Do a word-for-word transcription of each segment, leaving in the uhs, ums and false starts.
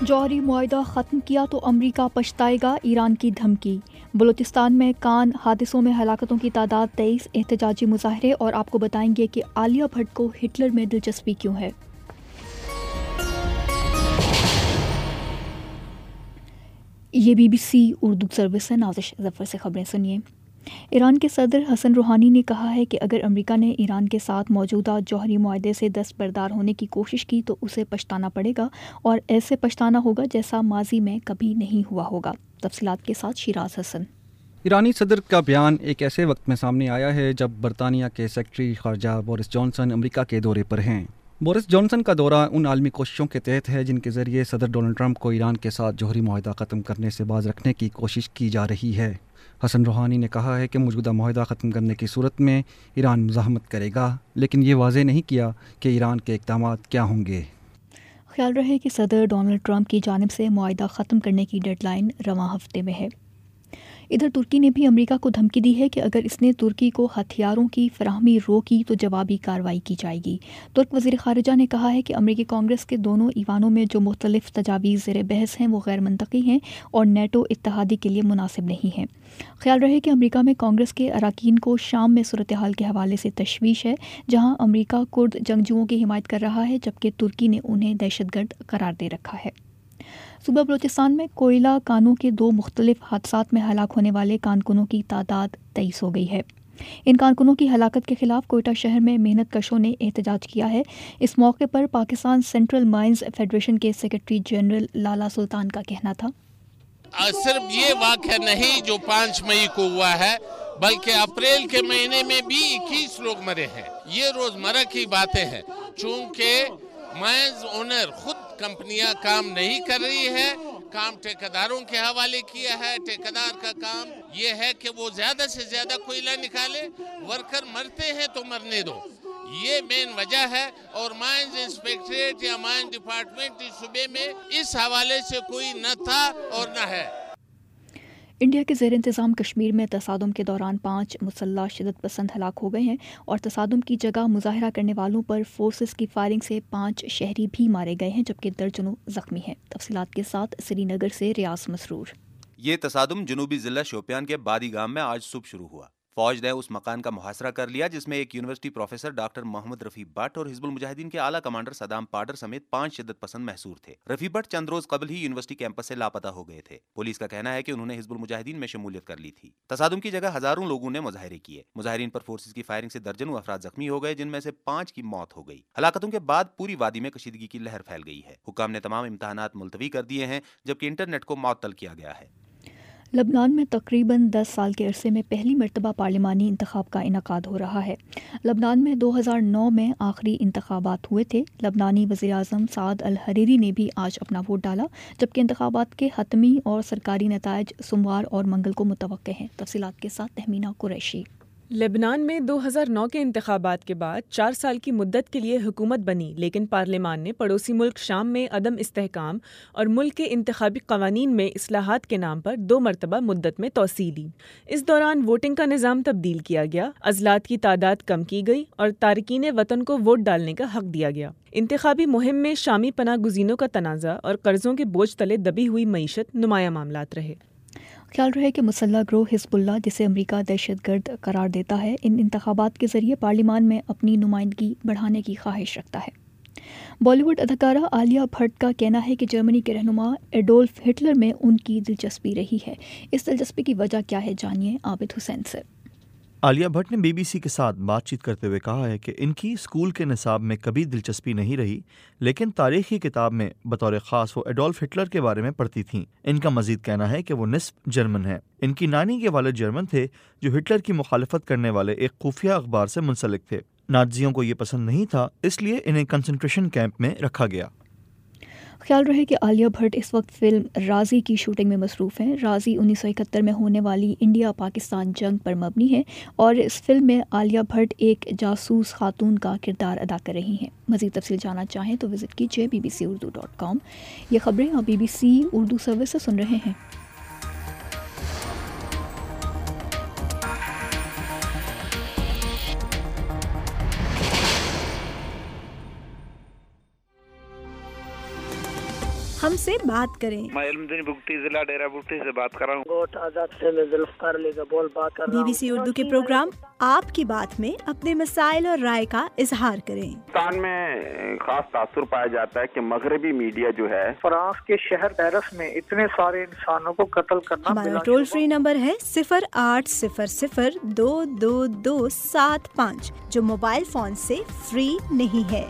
जौहरी मुआहदा ख़त्म किया तो अमरीका पछताएगा, ईरान की धमकी। बलूचिस्तान में कान हादसों में हलाकतों की तादाद तेईस, एहतजाजी मुजाहरे। और आपको बताएंगे कि आलिया भट्ट को हिटलर में दिलचस्पी क्यों है। ये बीबीसी उर्दू सर्विस है। नाज़िश ज़फ़र से खबरें सुनिए। ईरान के सदर हसन रूहानी ने कहा है कि अगर अमेरिका ने ईरान के साथ मौजूदा जौहरी मुआहदे से दस्तबरदार होने की कोशिश की तो उसे पछताना पड़ेगा, और ऐसे पछताना होगा जैसा माजी में कभी नहीं हुआ होगा। तफसीलात के साथ शिराज हसन। ईरानी सदर का बयान एक ऐसे वक्त में सामने आया है जब बरतानिया के सेक्रेटरी खारजा बोरिस जॉनसन अमेरिका के दौरे पर हैं। बोरिस जॉनसन का दौरा उन आलमी कोशिशों के तहत है जिनके ज़रिए सदर डोनाल्ड ट्रंप को ईरान के साथ जौहरी मुआहदा ख़त्म करने से बाज रखने की कोशिश की जा रही है। हसन रूहानी ने कहा है कि मौजूदा मुआहदा ख़त्म करने की सूरत में ईरान मुज़ाहमत करेगा, लेकिन ये वाज़ेह नहीं किया कि ईरान के इक़दाम क्या होंगे। ख्याल रहे कि सदर डोनाल्ड ट्रंप की जानिब से मुआहदा ख़त्म करने की डेडलाइन रवां हफ्ते में है। इधर तुर्की ने भी अमेरिका को धमकी दी है कि अगर इसने तुर्की को हथियारों की फराहमी रोकी तो जवाबी कार्रवाई की जाएगी। तुर्क वज़ीर ख़ारिजा ने कहा है कि अमेरिकी कांग्रेस के दोनों ईवानों में जो मुख्तलिफ तजावीज़ ज़ेर बहस हैं वो गैर मंतकी हैं और नेटो इत्तेहादी के लिए मुनासिब नहीं हैं। ख्याल रहे कि अमेरिका में कांग्रेस के अरकान को शाम में सूरत हाल के हवाले से तशवीश है, जहाँ अमेरिका कुर्द जंगजुओं की हिमायत कर रहा है जबकि तुर्की ने उन्हें दहशतगर्द करार दे रखा है। सूबा बलूचिस्तान में कोयला कानों के दो मुख्तलिफ हादसात में हलाक होने वाले कारकुनों की तादाद तेईस हो गई है। इन कारकुनों की हलाकत के खिलाफ कोयटा शहर में मेहनत कशों ने एहतजाज किया है। इस मौके पर पाकिस्तान सेंट्रल माइंस फेडरेशन के सेक्रेटरी जनरल लाला सुल्तान का कहना था, सिर्फ ये वाक़या नहीं जो पाँच मई को हुआ है, बल्कि अप्रैल के महीने में भी इक्कीस लोग मरे हैं। ये रोजमर्रा की बातें हैं। चूंकि माइंस ओनर खुद कंपनियां काम नहीं कर रही है, काम ठेकेदारों के हवाले किया है। ठेकेदार का काम ये है कि वो ज्यादा से ज्यादा कोयला निकाले, वर्कर मरते हैं तो मरने दो, ये मेन वजह है। और माइंस इंस्पेक्टरेट या माइंस डिपार्टमेंट इस सूबे में इस हवाले से कोई न था और न है। इंडिया के ज़ेर इंतज़ाम कश्मीर में तसादुम के दौरान पाँच मुसल्लह शिदत पसंद हलाक हो गए हैं और तसादुम की जगह मुजाहरा करने वालों पर फोर्सेस की फायरिंग से पाँच शहरी भी मारे गए हैं जबकि दर्जनों ज़ख्मी हैं। तफसीलात के साथ श्रीनगर से रियाज मसरूर। ये तसादुम जनूबी ज़िला शोपियान के बादी गांव में आज सुबह शुरू हुआ। फौज ने उस मकान का मुहासरा कर लिया जिसमें एक university professor doctor Mohammad Rafi Bhat और हिजबुल मुजाहिदीन के आला कमांडर सदाम पाडर समेत पांच शिद्दत पसंद महसूर थे। रफी भट्ट चंद रोज कबल ही यूनिवर्सिटी कैंपस से लापता हो गए थे। पुलिस का कहना है कि उन्होंने हिजबुल मुजाहिदीन में शमूलियत कर ली थी। तसादुम की जगह हजारों लोगों ने मुजाहरे किए। मुजाहिरीन पर फोर्सेस की फायरिंग से दर्जनों अफराद जख्मी हो गए, जिनमें से पांच की मौत हो गई। हलाकतों के बाद पूरी वादी में कशीदगी की लहर फैल गई है। हुकाम ने तमाम इम्तहानात मुलतवी कर दिए हैं जबकि इंटरनेट को मुअत्तल किया गया है। लबनान में तकरीबन दस साल के अरसे में पहली मरतबा पार्लिमानी इंतखाब का इनकाद हो रहा है। लबनान में दो हज़ार नौ में आखिरी इंतखाबात हुए थे। लबनानी वज़ीर-ए-आज़म साद अल हरीरी ने भी आज अपना वोट डाला, जबकि इंतखाबात के हतमी और सरकारी नतायज सोमवार और मंगल को मुतवक्के हैं। तफसीलात के साथ तहमीना कुरैशी। लेबनान में दो हज़ार नौ के इंतखाबात के बाद चार साल की मुद्दत के लिए हुकूमत बनी, लेकिन पार्लियामान ने पड़ोसी मुल्क शाम में अदम इस्तेहकाम और मुल्क के इंतखाबी कवानीन में इस्लाहात के नाम पर दो मरतबा मुद्दत में तोसी ली। इस दौरान वोटिंग का निज़ाम तब्दील किया गया, अज़लात की तादाद कम की गई और तारकीन वतन को वोट डालने का हक दिया गया। इंतखाबी मुहिम में शामी पनाह गुज़ीनों का तनाज़ा और कर्ज़ों के बोझ तले दबी हुई मईशत नुमाया मामलात रहे। ख्याल रहे कि मुसल्लह ग्रोह हिज़्बुल्लाह, जिसे अमेरिका दहशतगर्द करार देता है, इन इंतखाबात के ज़रिए पार्लियामान में अपनी नुमाइंदगी बढ़ाने की ख्वाहिश रखता है। बॉलीवुड अदाकारा आलिया भट्ट का कहना है कि जर्मनी के रहनुमा एडोल्फ हिटलर में उनकी दिलचस्पी रही है। इस दिलचस्पी की वजह क्या है, जानिए आबिद हुसैन से। आलिया भट्ट ने बीबीसी के साथ बातचीत करते हुए कहा है कि इनकी स्कूल के निसाब में कभी दिलचस्पी नहीं रही, लेकिन तारीख की किताब में बतौर ख़ास वो एडोल्फ हिटलर के बारे में पढ़ती थीं। इनका मजीद कहना है कि वो निस्फ जर्मन है। इनकी नानी के वालिद जर्मन थे जो हिटलर की मुखालफत करने वाले एक खुफिया अखबार से मुंसलिक थे। नाज़ियों को ये पसंद नहीं था, इसलिए इन्हें कंसंट्रेशन कैंप में रखा गया। ख्याल रहे कि आलिया भट्ट इस वक्त फिल्म राजी की शूटिंग में मसरूफ़ हैं। राजी उन्नीस सौ इकहत्तर में होने वाली इंडिया पाकिस्तान जंग पर मबनी है और इस फिल्म में आलिया भट्ट एक जासूस खातून का किरदार अदा कर रही हैं। मज़ीद तफसील जानना चाहें तो विज़िट कीजिए B B C Urdu dot com. ये खबरें आप B B C Urdu service से सुन रहे हैं। ہم سے بات کریں۔ میں علمدین بگٹی ضلع ڈیرہ بگٹی سے بات کر رہا ہوں۔ گوٹ آزاد سے میں ذوالفقار علی کا بول بات کر رہا ہوں۔ بی بی سی اردو کے پروگرام آپ کی بات میں اپنے مسائل اور رائے کا اظہار کریں۔ پاکستان میں خاص تاثر پایا جاتا ہے کہ مغربی میڈیا جو ہے فرانس کے شہر پیرس میں اتنے سارے انسانوں کو قتل کرنا۔ ہمارا ٹول فری نمبر ہے صفر آٹھ صفر صفر دو دو دو سات پانچ جو موبائل فون سے فری نہیں ہے۔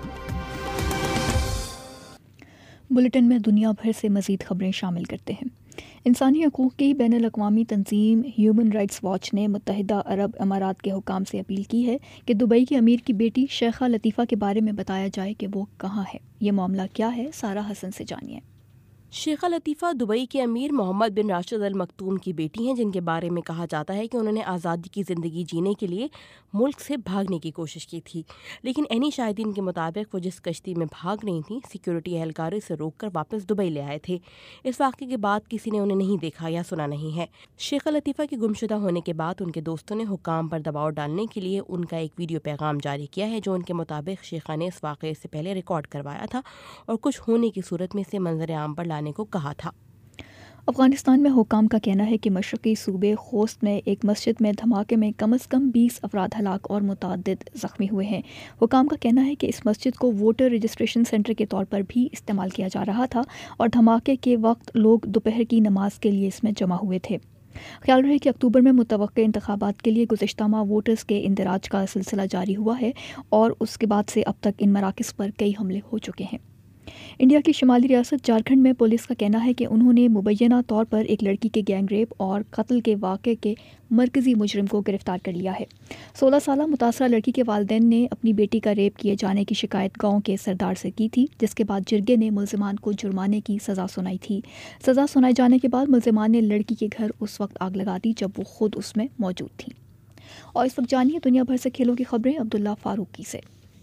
بلیٹن میں دنیا بھر سے مزید خبریں شامل کرتے ہیں۔ انسانی حقوق کی بین الاقوامی تنظیم ہیومن رائٹس واچ نے متحدہ عرب امارات کے حکام سے اپیل کی ہے کہ دبئی کے امیر کی بیٹی شیخہ لطیفہ کے بارے میں بتایا جائے کہ وہ کہاں ہے۔ یہ معاملہ کیا ہے، سارہ حسن سے جانیے۔ شیخہ لطیفہ دبئی کے امیر محمد بن راشد ال مکتوم کی بیٹی ہیں، جن کے بارے میں کہا جاتا ہے کہ انہوں نے آزادی کی زندگی جینے کے لیے ملک سے بھاگنے کی کوشش کی تھی، لیکن اینی شاہدین کے مطابق وہ جس کشتی میں بھاگ رہی تھیں سیکیورٹی اہلکاروں سے روک کر واپس دبئی لے آئے تھے۔ اس واقعے کے بعد کسی نے انہیں نہیں دیکھا یا سنا نہیں ہے۔ شیخہ لطیفہ کے گمشدہ ہونے کے بعد ان کے دوستوں نے حکام پر دباؤ ڈالنے کے لیے ان کا ایک ویڈیو پیغام جاری کیا ہے، جو ان کے مطابق شیخہ نے اس واقعے سے پہلے ریکارڈ کروایا تھا اور کچھ ہونے کی صورت میں اسے منظر عام پر لانے کو کہا تھا۔ افغانستان میں حکام کا کہنا ہے کہ مشرقی صوبے خوست میں ایک مسجد میں دھماکے میں کم از کم بیس افراد ہلاک اور متعدد زخمی ہوئے ہیں۔ حکام کا کہنا ہے کہ اس مسجد کو ووٹر رجسٹریشن سینٹر کے طور پر بھی استعمال کیا جا رہا تھا اور دھماکے کے وقت لوگ دوپہر کی نماز کے لیے اس میں جمع ہوئے تھے۔ خیال رہے کہ اکتوبر میں متوقع انتخابات کے لیے گزشتہ ماہ ووٹرز کے اندراج کا سلسلہ جاری ہوا ہے اور اس کے بعد سے اب تک ان مراکز پر کئی حملے ہو چکے ہیں۔ انڈیا کی شمالی ریاست جھارکھنڈ میں پولیس کا کہنا ہے کہ انہوں نے مبینہ طور پر ایک لڑکی کے گینگ ریپ اور قتل کے واقعے کے مرکزی مجرم کو گرفتار کر لیا ہے۔ سولہ سالہ متاثرہ لڑکی کے والدین نے اپنی بیٹی کا ریپ کیے جانے کی شکایت گاؤں کے سردار سے کی تھی، جس کے بعد جرگے نے ملزمان کو جرمانے کی سزا سنائی تھی۔ سزا سنائے جانے کے بعد ملزمان نے لڑکی کے گھر اس وقت آگ لگا دی جب وہ خود اس میں موجود تھیں۔ اور اس وقت جانیے دنیا بھر سے کھیلوں کی خبریں عبداللہ فاروقی سے۔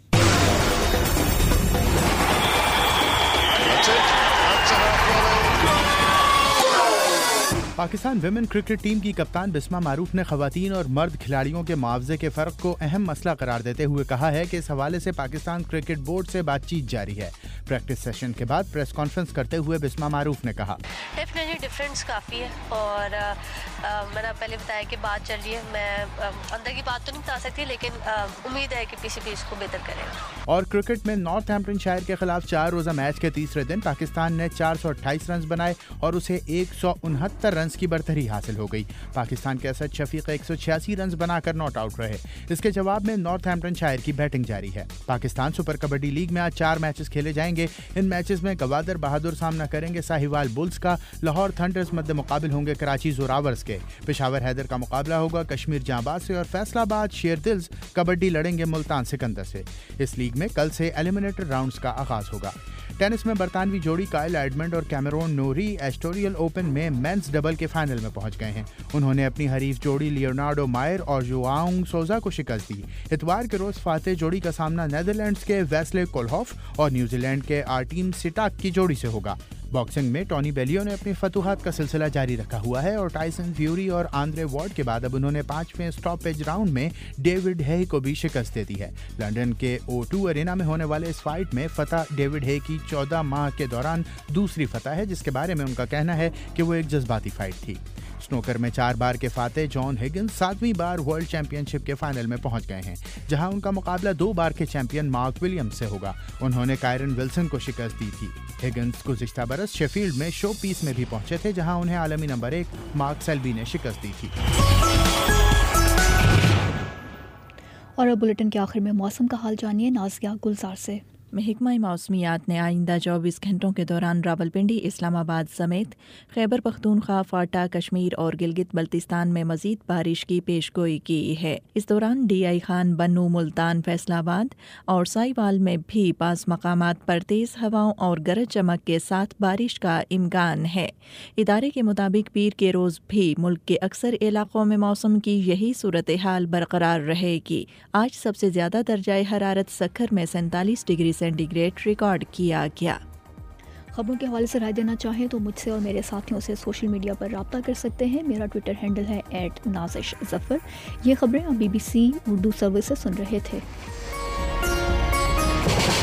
پاکستان ویمن کرکٹ ٹیم کی کپتان بسمہ معروف نے خواتین اور مرد کھلاڑیوں کے معاوضے کے فرق کو اہم مسئلہ قرار دیتے ہوئے کہا ہے کہ اس حوالے سے پاکستان کرکٹ بورڈ سے بات چیت جاری ہے۔ پریکٹس سیشن کے بعد پریس کانفرنس کرتے ہوئے بسمہ معروف نے کہا، ڈیفینیٹلی ڈفرینس کافی ہے اور میں نے پہلے بتایا کہ بات چل رہی ہے، میں اندر کی بات تو نہیں بتا سکتی لیکن امید ہے کہ پی سی بی اس کو بہتر کرے گا۔ اور کرکٹ میں نارتھ ہیمپٹن شائر کے خلاف چار روزہ میچ کے تیسرے دن پاکستان نے چار سو اٹھائیس رنز بنائے اور اسے ایک سو انہتر رنز کی برتری حاصل ہو گئی۔ پاکستان کے اسد شفیق ایک سو چھیاسی رنز بنا کر ناٹ آؤٹ رہے۔ اس کے جواب میں نارتھ ہیمپٹن شائر کی بیٹنگ جاری ہے۔ پاکستان سپر کبڈی لیگ میں آج چار میچز کھیلے جائیں گے۔ ان میچز میں گوادر بہادر سامنا کریں گے ساہیوال بلز کا، لاہور تھنڈرز مد مقابل ہوں گے کراچی زوراورز کے، پشاور حیدر کا مقابلہ ہوگا کشمیر جہاں باز سے اور فیصل آباد شیر دلز کبڈی لڑیں گے ملتان سکندر سے۔ اس لیگ میں کل سے ایلیمنیٹر راؤنڈز کا آغاز ہوگا۔ ٹینس میں برطانوی جوڑی کائل ایڈمنڈ اور کیمرون نوری ایسٹوریل اوپن میں مینز ڈبل کے فائنل میں پہنچ گئے ہیں۔ انہوں نے اپنی حریف جوڑی لیونارڈو مائر اور جواؤنگ سوزا کو شکست دی۔ اتوار کے روز فاتح جوڑی کا سامنا نیدرلینڈز کے ویسلے کولہوف اور نیوزی لینڈ کے آرٹیم سٹاک کی جوڑی سے ہوگا۔ باکسنگ میں ٹونی بیلیو نے اپنی فتوحات کا سلسلہ جاری رکھا ہوا ہے اور ٹائسن فیوری اور آندرے وارڈ کے بعد اب انہوں نے پانچویں اسٹاپیج راؤنڈ میں ڈیوڈ ہے کو بھی شکست دے دی ہے۔ لندن کے او ٹو ارینا میں ہونے والے اس فائٹ میں فتح ڈیوڈ ہے کی چودہ ماہ کے دوران دوسری فتح ہے، جس کے بارے میں ان کا کہنا ہے کہ وہ ایک جذباتی فائٹ تھی۔ سنوکر میں چار بار کے فاتح جان ہگنز ساتویں بار ورلڈ چیمپئن شپ کے فائنل میں پہنچ گئے ہیں، جہاں ان کا مقابلہ دو بار کے چیمپئن مارک ولیمز سے ہوگا۔ انہوں نے کائرن ولسن کو شکست دی تھی۔ ہگنز گزشتہ برس شیفیلڈ میں شو پیس میں بھی پہنچے تھے، جہاں انہیں عالمی نمبر ایک مارک سیلبی نے شکست دی تھی۔ اور اب بلیٹن کے آخر میں موسم کا حال جانیے نازیہ گلزار سے۔ محکمہ موسمیات نے آئندہ چوبیس گھنٹوں کے دوران راولپنڈی، اسلام آباد سمیت خیبر پختونخوا، فاٹا، کشمیر اور گلگت بلتستان میں مزید بارش کی پیشگوئی کی ہے۔ اس دوران ڈی آئی خان، بنو، ملتان، فیصل آباد اور سائیوال میں بھی بعض مقامات پر تیز ہواؤں اور گرج چمک کے ساتھ بارش کا امکان ہے۔ ادارے کے مطابق پیر کے روز بھی ملک کے اکثر علاقوں میں موسم کی یہی صورتحال برقرار رہے گی۔ آج سب سے زیادہ درجہ حرارت سکھر میں سینتالیس ڈگری سینٹی گریڈ ریکارڈ کیا گیا۔ خبروں کے حوالے سے رائے دینا چاہیں تو مجھ سے اور میرے ساتھیوں سے سوشل میڈیا پر رابطہ کر سکتے ہیں۔ میرا ٹویٹر ہینڈل ہے ایٹ نازش ظفر۔ یہ خبریں آپ B B C Urdu service سے سن رہے تھے۔